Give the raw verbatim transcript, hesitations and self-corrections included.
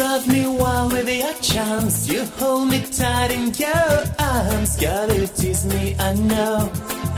love me while with your charms. You hold me tight in your arms. Gotta tease me, I know.